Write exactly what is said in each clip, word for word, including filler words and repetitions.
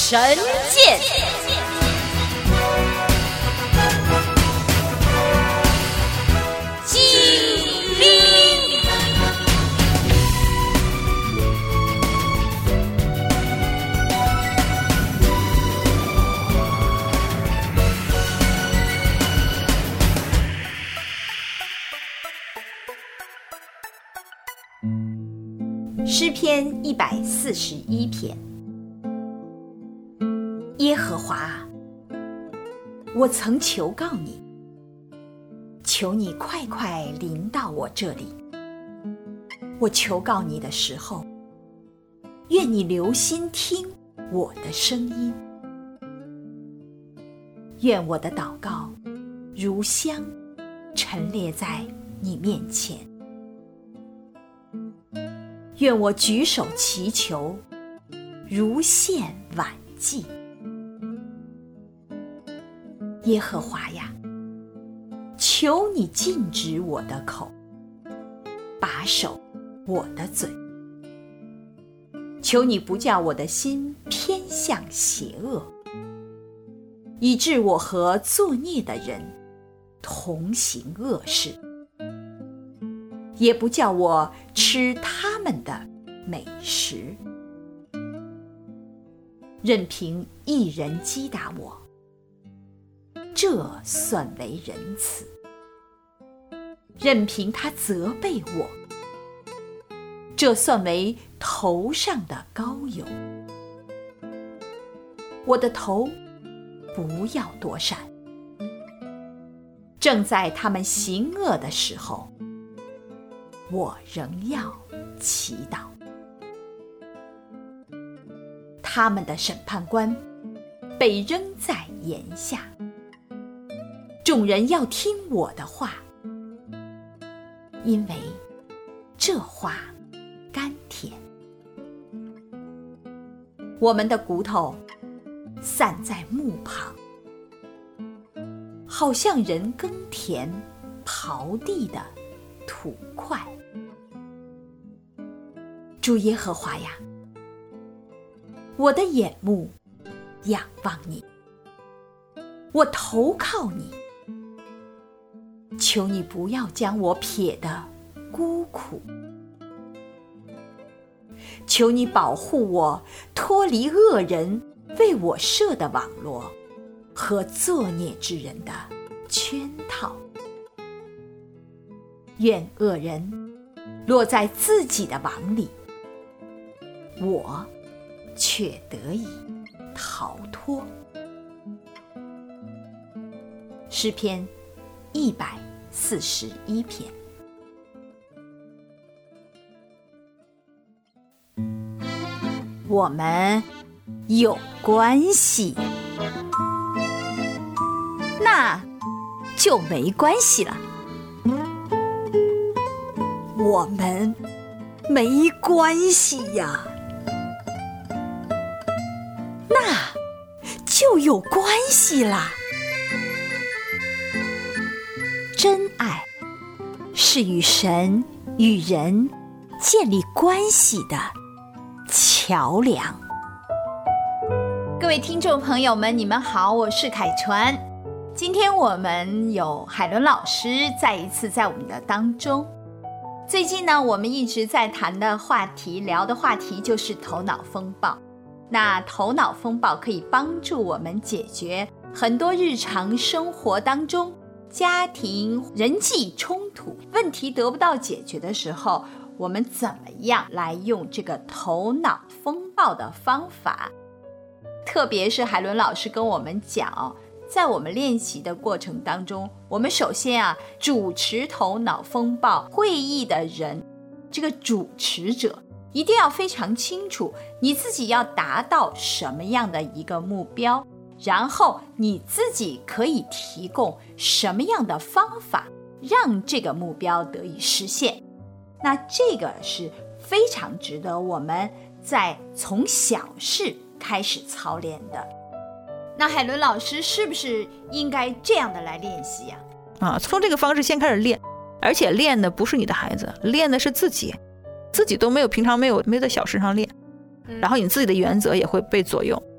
神剑。 诗篇一百四十一篇。耶和华，我曾求告你，求你快快临到我这里。我求告你的时候，愿你留心听我的声音。愿我的祷告如香陈列在你面前。愿我举手祈求，如献晚祭。耶和华呀，求你禁止我的口，把守我的嘴。求你不叫我的心偏向邪恶，以致我和作孽的人同行恶事，也不叫我吃他们的美食。任凭一人击打我，这算为仁慈；任凭他责备我，这算为头上的膏油。我的头不要躲闪，正在他们行恶的时候，我仍要祈祷。他们的审判官被扔在檐下，众人要听我的话，因为这话甘甜。我们的骨头散在墓旁，好像人耕田刨地的土块。主耶和华呀，我的眼目仰望你，我投靠你。求你不要将我撇得孤苦，求你保护我脱离恶人为我设的网罗和作孽之人的圈套。愿恶人落在自己的网里，我却得以逃脱。诗篇一百四十一篇。我们有关系，那就没关系了。我们没关系呀，那就有关系啦。真爱是与神与人建立关系的桥梁。各位听众朋友们，你们好，我是凯传。今天我们有海伦老师再一次在我们的当中。最近呢，我们一直在谈的话题，聊的话题就是头脑风暴。那头脑风暴可以帮助我们解决很多日常生活当中家庭人际冲突问题得不到解决的时候，我们怎么样来用这个头脑风暴的方法。特别是海伦老师跟我们讲，在我们练习的过程当中，我们首先啊，主持头脑风暴会议的人，这个主持者一定要非常清楚你自己要达到什么样的一个目标，然后你自己可以提供什么样的方法让这个目标得以实现。那这个是非常值得我们在从小事开始操练的。那海伦老师是不是应该这样的来练习呀？ 啊，从这个方式先开始练，而且练的不是你的孩子，练的是自己，自己都没有平常没有没有在小事上练，然后你自己的原则也会被左右，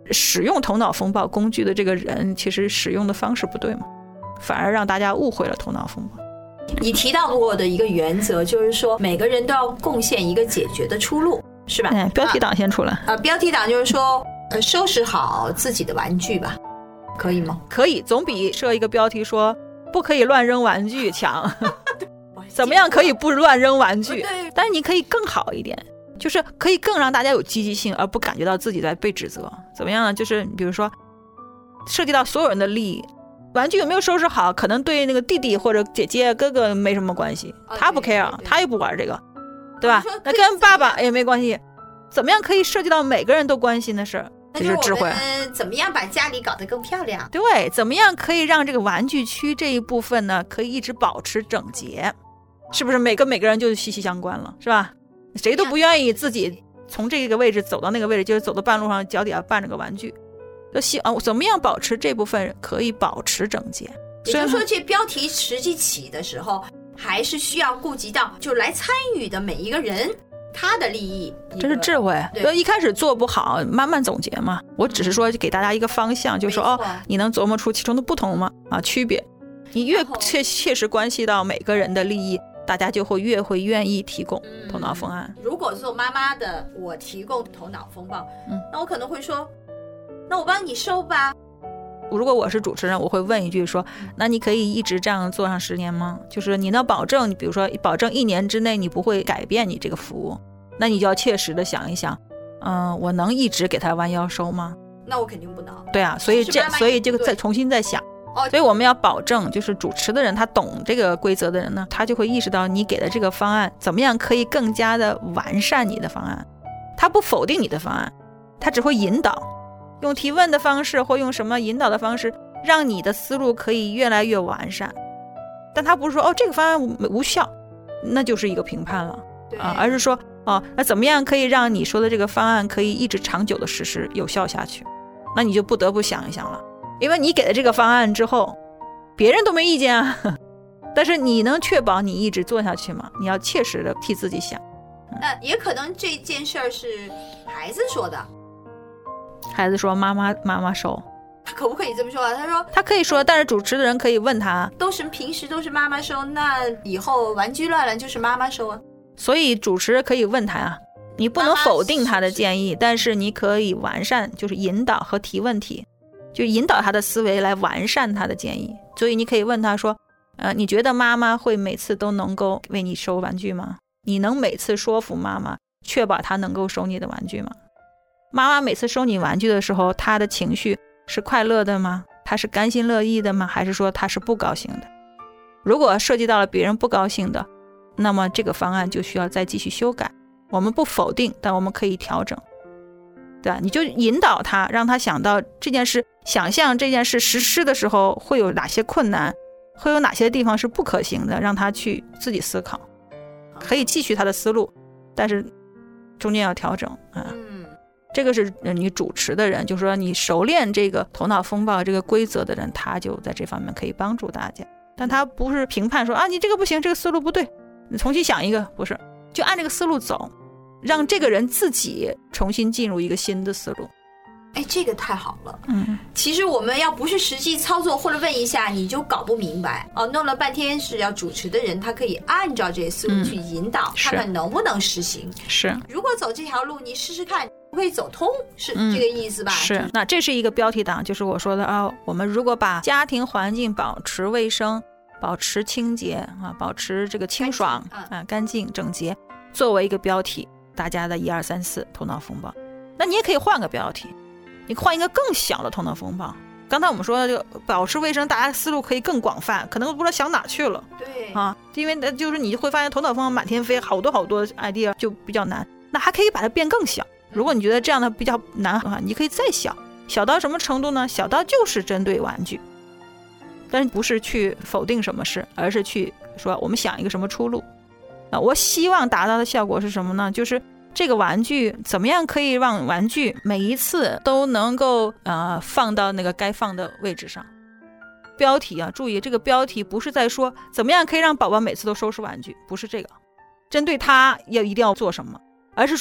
使用头脑风暴工具的这个人其实使用的方式不对嘛，反而让大家误会了头脑风暴。 你提到过的一个原则就是说每个人都要贡献一个解决的出路，是吧？ 嗯，标题党先出来。 啊，标题党就是说呃，收拾好自己的玩具吧，可以吗？ 可以，总比设一个标题说不可以乱扔玩具强。怎么样可以不乱扔玩具？但是你可以更好一点，就是可以更让大家有积极性，而不感觉到自己在被指责。怎么样呢？就是比如说涉及到所有人的利益，玩具有没有收拾好可能对那个弟弟或者姐姐哥哥没什么关系，他不 care， 他也不玩这个，对吧？那跟爸爸也没关系。怎么样可以涉及到每个人都关心的事儿？这就是智慧。 怎么样把家里搞得更漂亮？ 对，怎么样可以让这个玩具区这一部分呢可以一直保持整洁？是不是每个每个人就息息相关了，是吧？谁都不愿意自己从这个位置走到那个位置，就是走到半路上脚底下绊着个玩具。就希啊，怎么样保持这部分可以保持整洁？ 也就是说，这标题实际起的时候，还是需要顾及到就来参与的每一个人他的利益。 这是智慧。就一开始做不好，慢慢总结嘛。我只是说给大家一个方向，就是说哦，你能琢磨出其中的不同吗？啊，区别。你越切切实关系到每个人的利益，大家就会越会愿意提供头脑风案。 嗯、如果做妈妈的我提供头脑风暴，嗯，那我可能会说，那我帮你收吧。 如果我是主持人，我会问一句说，那你可以一直这样做上十年吗？就是你能保证，你比如说保证一年之内你不会改变你这个服务，那你就要切实的想一想，嗯、呃，我能一直给他弯腰收吗？ 那我肯定不能。 对啊，所以这所以这个再重新再想。所以我们要保证，就是主持的人他懂这个规则的人呢，他就会意识到你给的这个方案怎么样可以更加的完善你的方案。他不否定你的方案，他只会引导，用提问的方式或用什么引导的方式，让你的思路可以越来越完善。但他不是说哦这个方案无效，那就是一个评判了啊，而是说哦那怎么样可以让你说的这个方案可以一直长久的实施有效下去？那你就不得不想一想了。因为你给了这个方案之后，别人都没意见啊，但是你能确保你一直做下去吗？你要切实的替自己想。 那也可能这件事儿是孩子说的， 孩子说妈妈妈妈收， 他可不可以这么说啊？他说他可以说，但是主持的人可以问他， 都是平时都是妈妈收，那以后玩具乱了就是妈妈收啊。 所以主持人可以问他啊，你不能否定他的建议，但是你可以完善，就是引导和提问题。就引导他的思维来完善他的建议。所以你可以问他说呃，你觉得妈妈会每次都能够为你收玩具吗？你能每次说服妈妈确保她能够收你的玩具吗？妈妈每次收你玩具的时候，她的情绪是快乐的吗？她是甘心乐意的吗？还是说她是不高兴的？如果涉及到了别人不高兴的，那么这个方案就需要再继续修改。我们不否定，但我们可以调整。对吧？你就引导他，让他想到这件事，想象这件事实施的时候会有哪些困难，会有哪些地方是不可行的，让他去自己思考。可以继续他的思路，但是中间要调整啊。嗯，这个是你主持的人，就是说你熟练这个头脑风暴这个规则的人，他就在这方面可以帮助大家。但他不是评判说啊，你这个不行，这个思路不对，你重新想一个，不是，就按这个思路走。让这个人自己重新进入一个新的思路。 哎，这个太好了。嗯，其实我们要不是实际操作或者问一下，你就搞不明白哦。弄了半天是要主持的人，他可以按照这些思路去引导，嗯、看看能不能实行。 是， 如果走这条路，你试试看，会以走通，是这个意思吧？ 嗯、是。那这是一个标题党，就是我说的啊，我们如果把家庭环境保持卫生、保持清洁啊、保持这个清爽啊、干净整洁，作为一个标题。大家的一二三四头脑风暴，那你也可以换个标题，你换一个更小的头脑风暴。刚才我们说的这个保持卫生，大家思路可以更广泛，可能不知道想哪去了。 对啊，因为就是你会发现头脑风暴满天飞，好多好多 idea 就比较难。那还可以把它变更小。如果你觉得这样的比较难的话，你可以再小，小到什么程度呢？小到就是针对玩具，但是不是去否定什么事，而是去说我们想一个什么出路。啊，我希望达到的效果是什么呢？就是这个玩具怎么样可以让玩具每一次都能够呃放到那个该放的位置上。标题啊，注意这个标题不是在说怎么样可以让宝宝每次都收拾玩具，不是这个，针对他要一定要做什么，而是说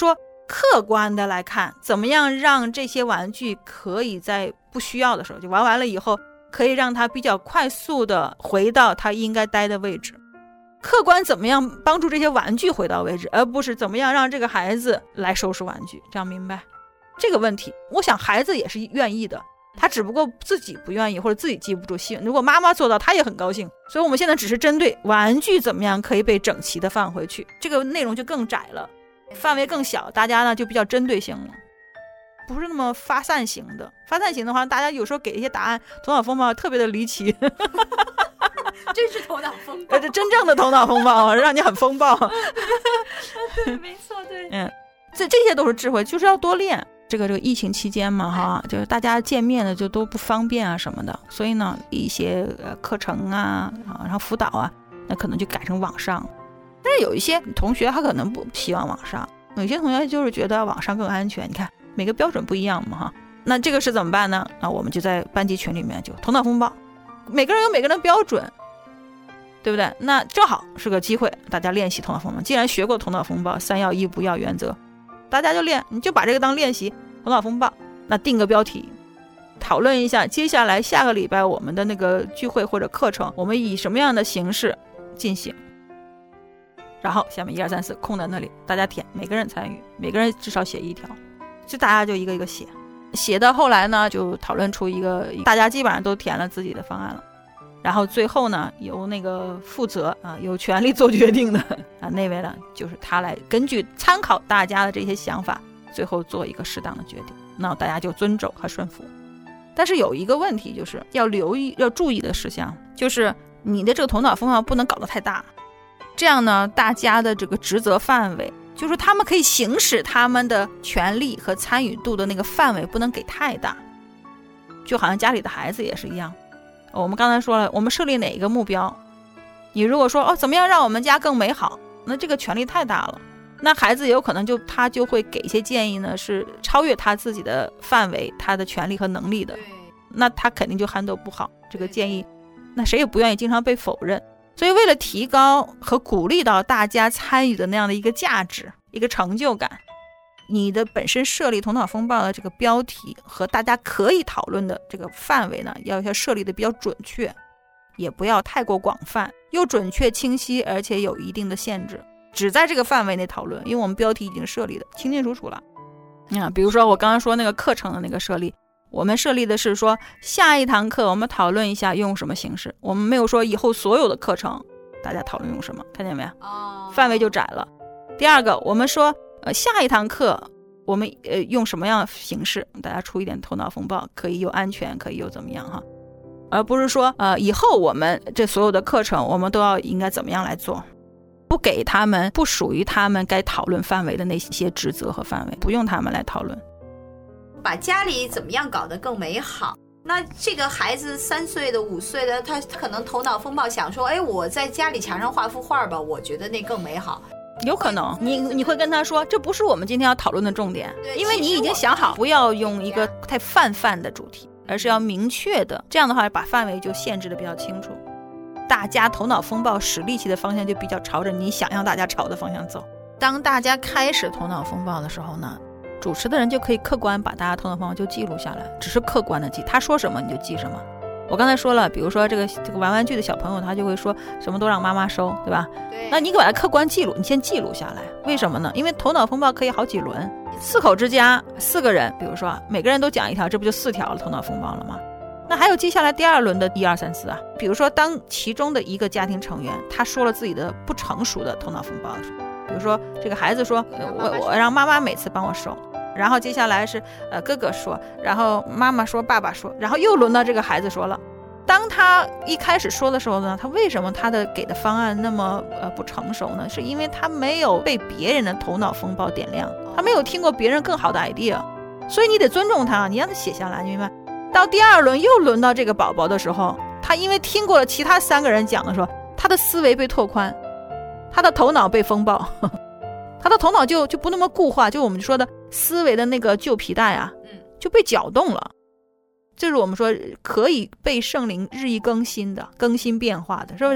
客观的来看，怎么样让这些玩具可以在不需要的时候，就玩完了以后，可以让它比较快速的回到它应该待的位置。客观怎么样帮助这些玩具回到位置，而不是怎么样让这个孩子来收拾玩具，这样明白？这个问题，我想孩子也是愿意的，他只不过自己不愿意，或者自己记不住心。如果妈妈做到，他也很高兴。所以我们现在只是针对玩具怎么样可以被整齐的放回去，这个内容就更窄了，范围更小，大家呢就比较针对性了，不是那么发散型的。发散型的话，大家有时候给一些答案，头脑风暴特别的离奇。 真是头脑风暴， 这真正的头脑风暴，让你很风暴。 对，没错，对， 嗯，这这些都是智慧，就是要多练。这个这个疫情期间嘛，哈，就是大家见面的就都不方便啊什么的，所以呢，一些呃课程啊，然后辅导啊，那可能就改成网上。但是有一些同学他可能不希望网上，有些同学就是觉得网上更安全。你看每个标准不一样嘛，哈。那这个是怎么办呢？那我们就在班级群里面就头脑风暴，每个人有每个人的标准，对不对？那正好是个机会，大家练习头脑风暴。既然学过头脑风暴三要一不要原则，大家就练，你就把这个当练习头脑风暴。那定个标题，讨论一下接下来下个礼拜我们的那个聚会或者课程，我们以什么样的形式进行。然后下面一二三四空在那里，大家填，每个人参与，每个人至少写一条，就大家就一个一个写。写到后来呢，就讨论出一个大家基本上都填了自己的方案了，然后最后呢，由那个负责啊有权利做决定的啊那位呢，就是他来根据参考大家的这些想法，最后做一个适当的决定，那大家就遵守和顺服。但是有一个问题，就是要留意要注意的事项，就是你的这个头脑风暴不能搞得太大，这样呢，大家的这个职责范围，就是他们可以行使他们的权利和参与度的那个范围不能给太大。就好像家里的孩子也是一样，我们刚才说了，我们设立哪一个目标，你如果说哦怎么样让我们家更美好，那这个权利太大了，那孩子也有可能就他就会给一些建议呢，是超越他自己的范围，他的权利和能力的，那他肯定就 handle 不好这个建议，那谁也不愿意经常被否认。所以为了提高和鼓励到大家参与的那样的一个价值，一个成就感，你的本身设立头脑风暴的这个标题和大家可以讨论的这个范围呢，要要设立的比较准确，也不要太过广泛，又准确清晰，而且有一定的限制，只在这个范围内讨论，因为我们标题已经设立的清清楚楚了。啊，比如说我刚刚说那个课程的那个设立，我们设立的是说下一堂课我们讨论一下用什么形式，我们没有说以后所有的课程大家讨论用什么，看见没有？哦，范围就窄了。第二个，我们说呃下一堂课我们呃用什么样的形式，大家出一点头脑风暴，可以又安全，可以又怎么样哈，而不是说呃以后我们这所有的课程我们都要应该怎么样来做，不给他们不属于他们该讨论范围的那些职责和范围，不用他们来讨论。 把家里怎么样搞得更美好，那这个孩子三岁的五岁的，他可能头脑风暴想说，哎，我在家里墙上画幅画吧，我觉得那更美好。 有可能你你会跟他说，这不是我们今天要讨论的重点，因为你已经想好不要用一个太泛泛的主题，而是要明确的，这样的话把范围就限制的比较清楚，大家头脑风暴使力气的方向就比较朝着你想让大家朝的方向走。当大家开始头脑风暴的时候呢，主持的人就可以客观把大家头脑风暴就记录下来，只是客观的记，他说什么你就记什么。我刚才说了，比如说这个这个玩玩具的小朋友，他就会说什么都让妈妈收，对吧？对，那你给他客观记录，你先记录下来。为什么呢？因为头脑风暴可以好几轮，四口之家四个人，比如说每个人都讲一条，这不就四条了头脑风暴了吗？那还有接下来第二轮的一二三四啊，比如说当其中的一个家庭成员他说了自己的不成熟的头脑风暴的时候，比如说这个孩子说、呃、我我让妈妈每次帮我收，然后接下来是呃哥哥说，然后妈妈说，爸爸说，然后又轮到这个孩子说了。当他一开始说的时候呢，他为什么他的给的方案那么呃不成熟呢？是因为他没有被别人的头脑风暴点亮，他没有听过别人更好的 idea， 所以你得尊重他，你让他写下来，你明白？到第二轮又轮到这个宝宝的时候，他因为听过了其他三个人讲的时候，他的思维被拓宽，他的头脑被风暴，呵呵，他的头脑就就不那么固化，就我们说的思维的那个旧皮带啊，就被搅动了。这是我们说可以被圣灵日益更新的、更新变化的，是不是？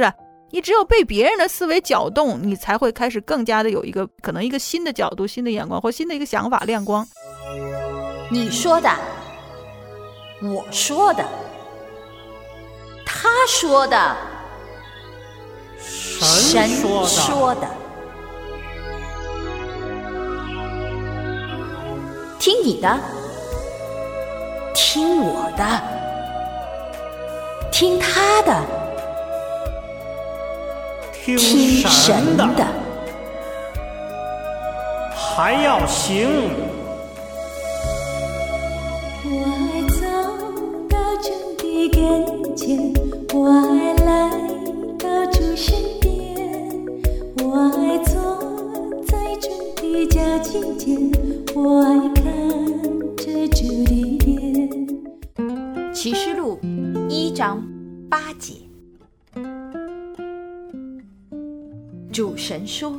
你只有被别人的思维搅动，你才会开始更加的有一个可能一个新的角度、新的眼光或新的一个想法亮光。 你说的，我说的，他说的，神说的。听你的，听我的，听他的， 听神的， 还要行。 我爱走到主的跟前，我爱来到主身边，我爱坐在主的脚近前，我爱看着主的脸。 启示录一章八节，主神说：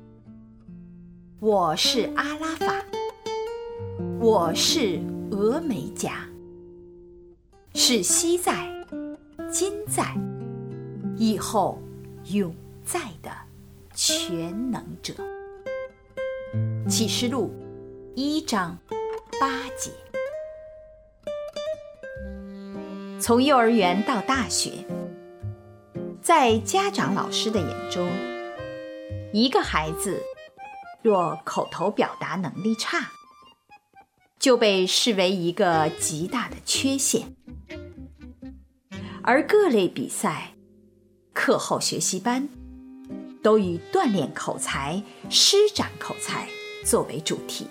我是阿拉法，我是俄梅甲，是昔在、今在、以后永在的全能者。启示录一章八节。从幼儿园到大学，在家长老师的眼中，一个孩子若口头表达能力差，就被视为一个极大的缺陷。而各类比赛、课后学习班都以锻炼口才、施展口才作为主题。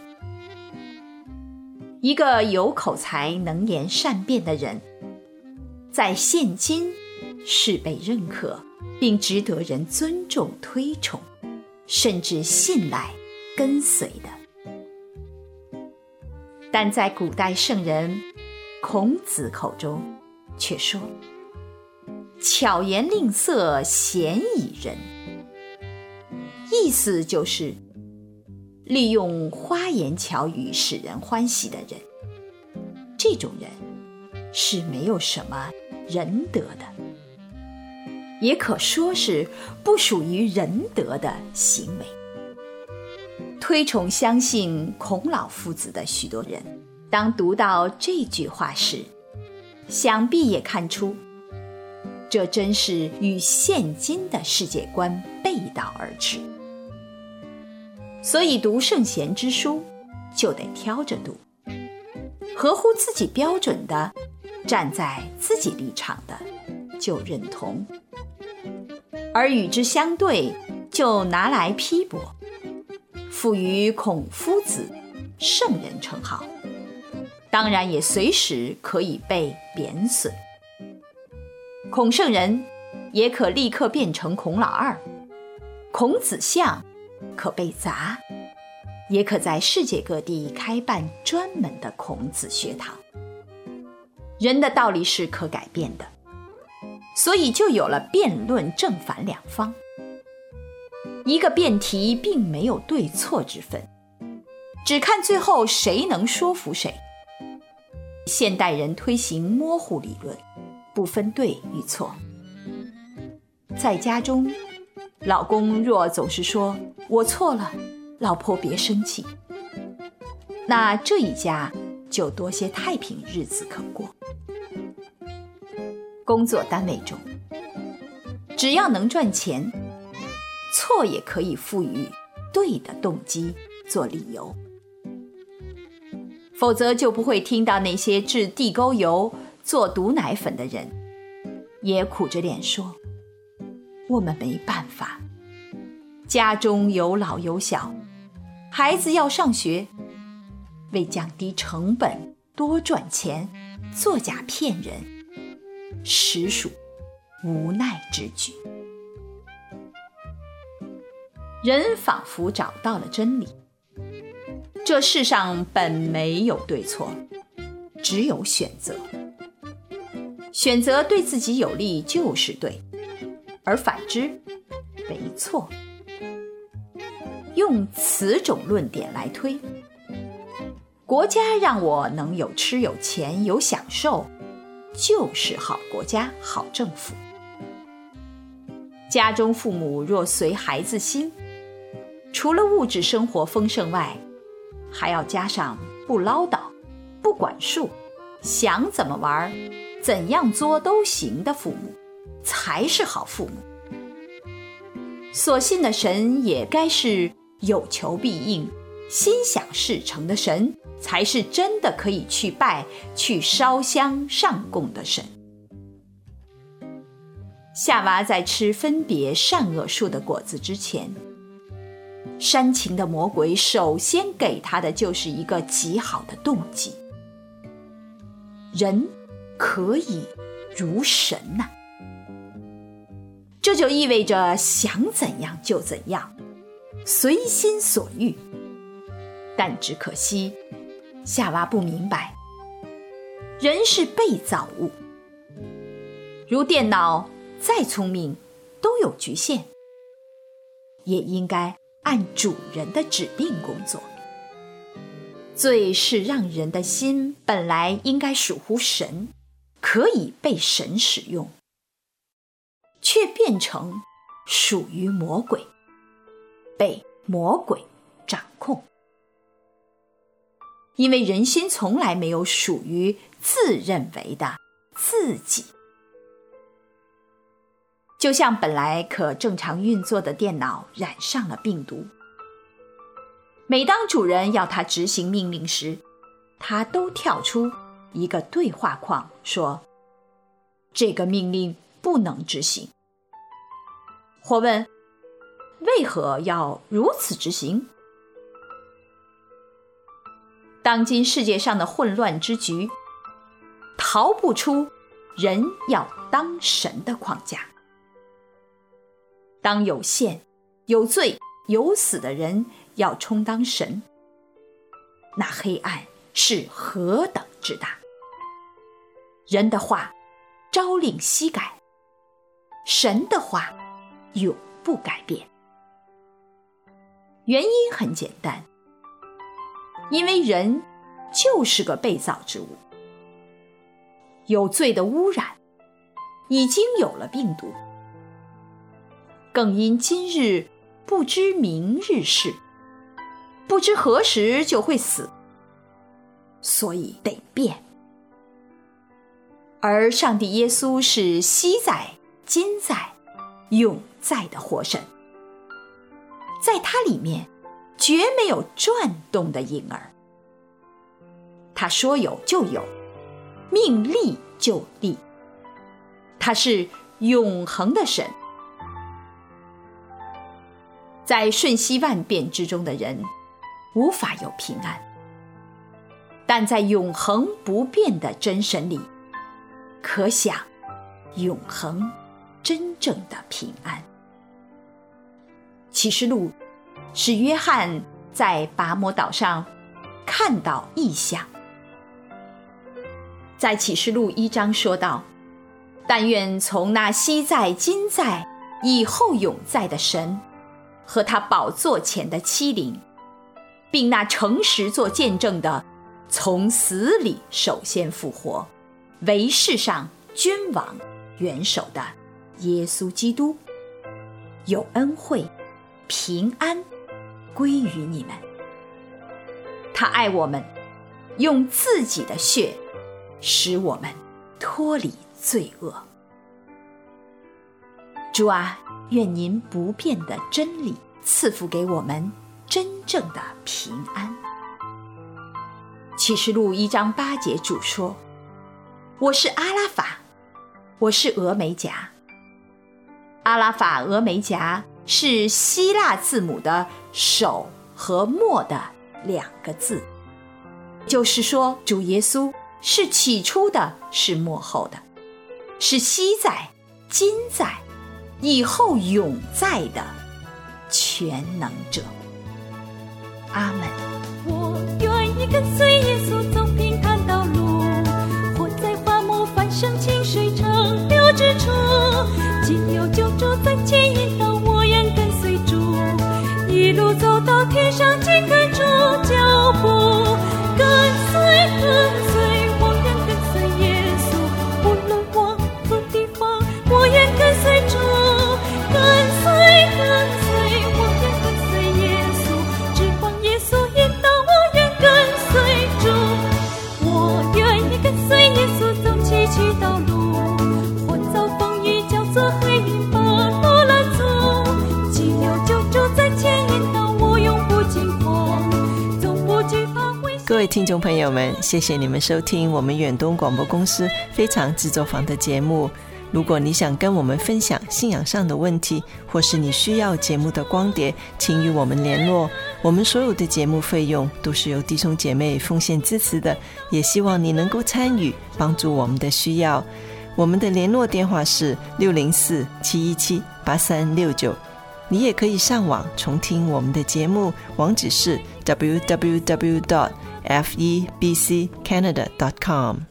一个有口才、能言善辩的人，在现今是被认可并值得人尊重推崇，甚至信赖跟随的。但在古代圣人孔子口中却说：巧言令色，鲜矣仁。意思就是利用花言巧语使人欢喜的人，这种人是没有什么仁德的，也可说是不属于仁德的行为。推崇相信孔老夫子的许多人，当读到这句话时，想必也看出这真是与现今的世界观背道而驰。所以读圣贤之书就得挑着读，合乎自己标准的，站在自己立场的就认同，而与之相对就拿来批驳，赋予孔夫子圣人称号，当然也随时可以被贬损。孔圣人也可立刻变成孔老二，孔子相可被砸，也可在世界各地开办专门的孔子学堂。人的道理是可改变的，所以就有了辩论正反两方。一个辩题并没有对错之分，只看最后谁能说服谁。现代人推行模糊理论，不分对与错。在家中，老公若总是说我错了，老婆别生气，那这一家就多些太平日子可过。工作单位中，只要能赚钱，错也可以赋予对的动机做理由，否则就不会听到那些制地沟油做毒奶粉的人也苦着脸说，我们没办法，家中有老有小，孩子要上学，为降低成本多赚钱，作假骗人，实属无奈之举。人仿佛找到了真理，这世上本没有对错，只有选择。选择对自己有利就是对，而反之为错。用此种论点来推，国家让我能有吃有钱有享受，就是好国家好政府。 家中父母若随孩子心，除了物质生活丰盛外，还要加上不唠叨、不管束，想怎么玩、怎样作都行的父母，才是好父母。所信的神也该是有求必应、心想事成的神，才是真的可以去拜、去烧香上供的神。夏娃在吃分别善恶树的果子之前，煽情的魔鬼首先给他的就是一个极好的动机：人可以如神呐、啊。这就意味着想怎样就怎样，随心所欲。但只可惜，夏娃不明白，人是被造物，如电脑再聪明都有局限，也应该按主人的指令工作。罪是让人的心本来应该属乎神，可以被神使用，却变成属于魔鬼，被魔鬼掌控。因为人心从来没有属于自认为的自己。就像本来可正常运作的电脑染上了病毒，每当主人要它执行命令时，它都跳出一个对话框说：这个命令不能执行。或问：为何要如此执行？当今世界上的混乱之局，逃不出人要当神的框架。当有限、有罪、有死的人要充当神，那黑暗是何等之大！人的话朝令夕改，神的话永不改变。原因很简单，因为人就是个被造之物，有罪的污染，已经有了病毒，更因今日不知明日事，不知何时就会死，所以得变。而上帝耶稣是昔在、今在、永在的活神，在他里面绝没有转动的影儿。他说有就有，命立就立，他是永恒的神。在瞬息万变之中的人无法有平安，但在永恒不变的真神里，可享永恒真正的平安。启示录是约翰在拔摩岛上看到异象。在启示录一章说道：但愿从那昔在、今在、以后永在的神和他宝座前的七灵，并那诚实做见证的，从死里首先复活，为世上君王元首的耶稣基督，有恩惠平安归于你们。他爱我们，用自己的血使我们脱离罪恶。主啊，愿您不变的真理赐福给我们真正的平安。启示录一章八节，主说：我是阿拉法，我是俄梅戛。阿拉法、俄梅戛是希腊字母的首和末的两个字，就是说主耶稣是起初的，是末后的，是昔在、今在、以后永在的全能者。阿们。 我愿意跟随耶稣走平坦道路，活在花木繁盛清水长流之处，今有救主在前引导，我愿跟随主，一路走到天上，紧跟主脚步，跟随跟随，我愿跟随耶稣，无论往何地方，我愿跟随主，跟位听众朋友们，谢谢你们收听我们远东广播公司非常制作坊的节目。如果你想跟我们分享信仰上的问题，或是你需要节目的光碟，请与我们联络。我们所有的节目费用都是由弟兄姐妹奉献支持的，也希望你能够参与，帮助我们的需要。我们的联络电话是六零四七一七八三六九，你也可以上网重听我们的节目，网址是 double u double u double u dot f e b c canada dot com。